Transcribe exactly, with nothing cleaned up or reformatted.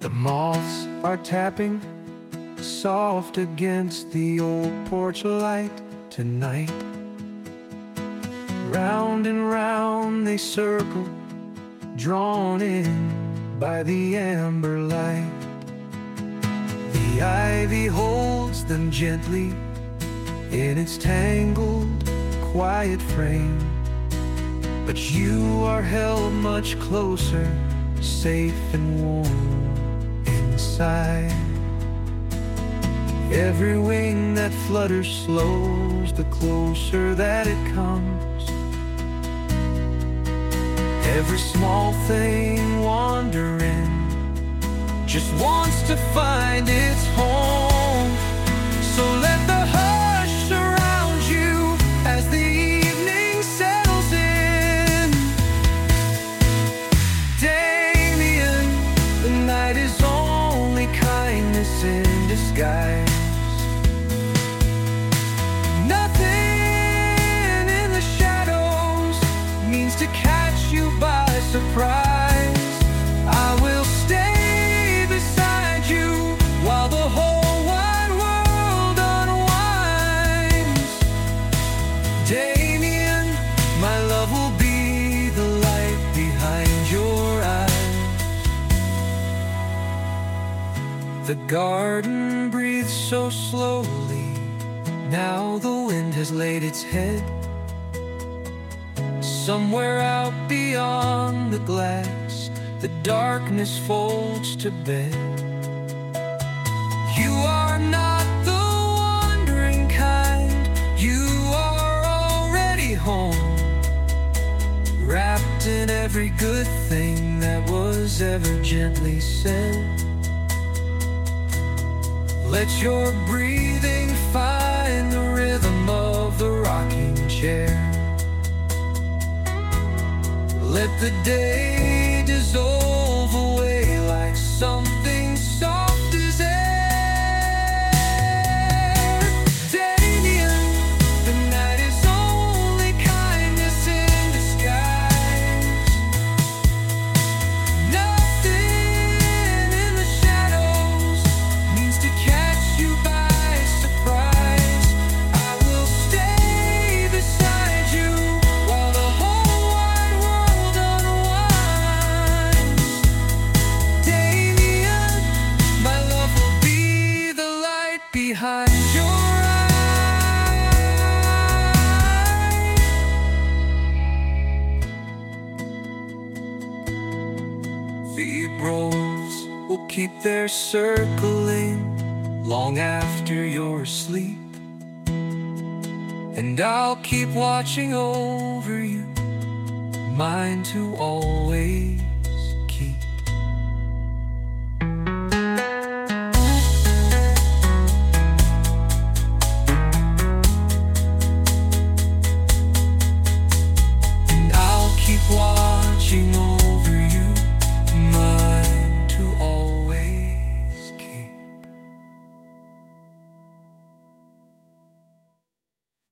The moths are tapping soft against the old porch light tonight. Round and round they circle, drawn in by the amber light. The ivy holds them gently in its tangled, quiet frame, but you are held much closer, safe and warm inside. Every wing that flutters slows the closer that it comes. Every small thing wandering just wants to find its home. So let the hush surround you as the evening settles in. Damien, the night is only kindness in disguise. Nothing in the shadows means to catch you by surprise. I will stay beside you while the whole wide world unwinds. Damien, my love will be the light behind your eyes. The garden breathes so slowly, now the wind has laid its head. Somewhere out beyond the glass, the darkness folds to bed. You are not the wandering kind, you are already home, wrapped in every good thing that was ever gently said. Let your breathing find the rhythm of the rocking chair. Let the day dissolve away like something soft as air. Damien, the night is only kindness in disguise. Nothing in the shadows means to catch you by surprise. I will stay beside you while the whole wide world unwinds. Damien, my love will be the light behind your eyes. Fibros will keep their circling long after you're asleep, and I'll keep watching over you, mine to always.